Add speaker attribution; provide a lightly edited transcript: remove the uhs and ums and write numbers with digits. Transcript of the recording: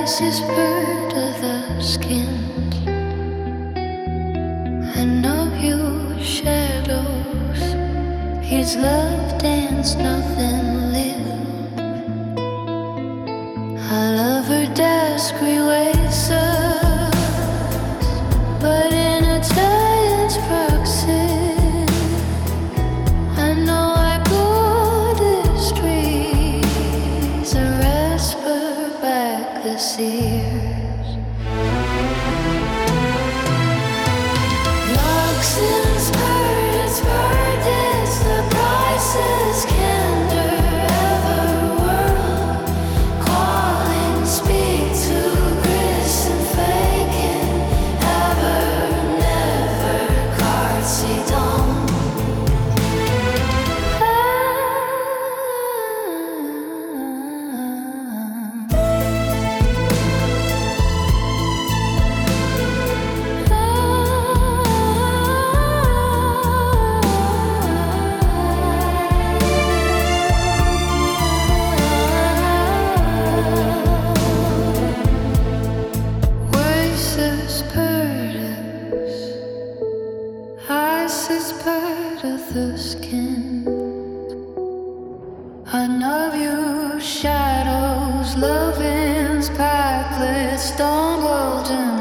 Speaker 1: is bird of the skin. I know your shadows. His love dance, nothing live. I love her discreet ways, but in a giant's proxy. I know I go the streets, I whisper back the sears. Locks and skirts, burdens, the prices candor ever whirl. Calling, speak to Chris and faking, ever, never, cards he don't. Ice is part of the skin. I know you shadows, loving's packless, stumbled in